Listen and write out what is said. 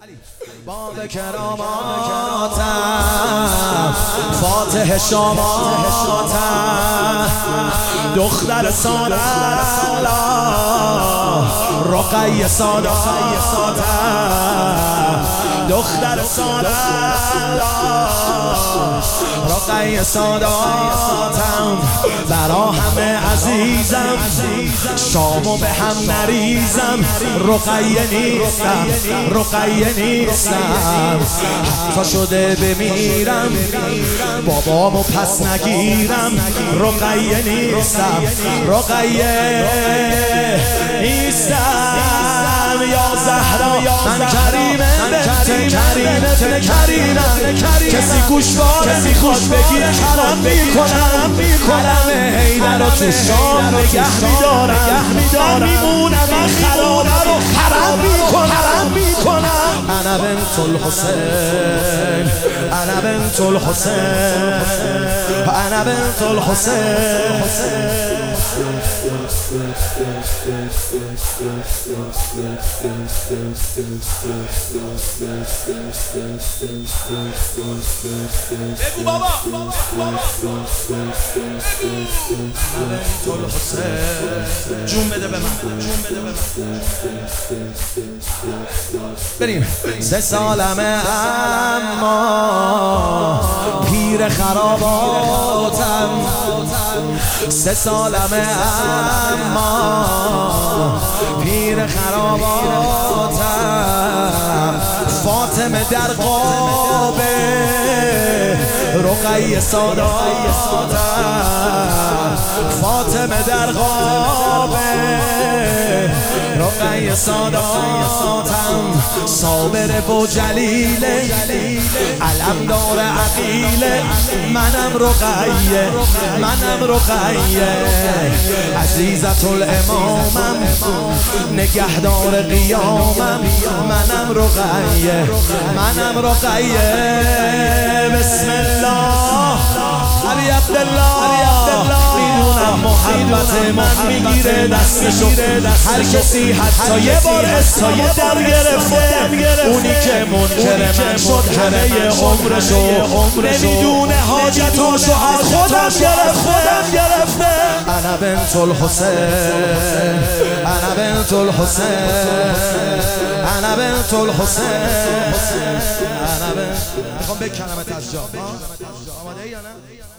باب کراماتم فاتح شاماتم دختر سادم رقیه ساداتم دختر سادم رقیه ساداتم برا همه عزیزم شامو به هم نریزم رقیه نیستم رقیه نیستم حتی شده بمیرم بابامو پس نگیرم رقیه نیستم رقیه نیستم یا زهرا من کریمه بنت کریمم کسی گوشواره میخواد بگیر کرم میکنم کلم حیدر رو تو شام نگه میدارم من میمونم من خرابه رو حرم میکنم انا بنت الحسین انا بنت الحسین انا بنت الحسین بگو بابا جون بده به من بریم 3 سالمه اما پیر خراباتم 3 سالمه اما پیر خراباتم فاطمه در قابه رقیه ساداتم فاطمه در قابه رقیه ساداتم صابر و جلیله علمدار عقیله منم رقیه عزیزت الامامم نگهدار قیامم منم رقیه بسم الله علی عبدالله میدونم محبت من میگیره دستشو هر کسی حتی یه بار اسممو در گرفته اونی که منکر من شد همه عمرشو نمیدونه حاجتاشو از خودم گرفته انا بنت الحسین انا بنت الحسین انا بنت الحسین میخوام بکنمت از جا آماده ای یا نه؟